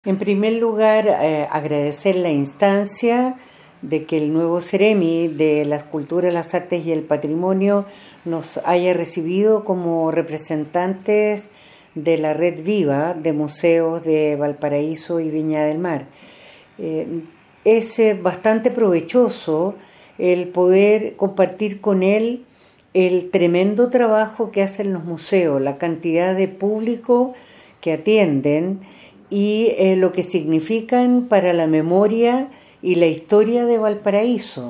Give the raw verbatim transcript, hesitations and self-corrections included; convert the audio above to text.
En primer lugar, eh, agradecer la instancia de que el nuevo Ceremi de las Culturas, las Artes y el Patrimonio nos haya recibido como representantes de la Red Viva de Museos de Valparaíso y Viña del Mar. Eh, es eh, bastante provechoso el poder compartir con él el tremendo trabajo que hacen los museos, la cantidad de público que atienden y eh, lo que significan para la memoria y la historia de Valparaíso.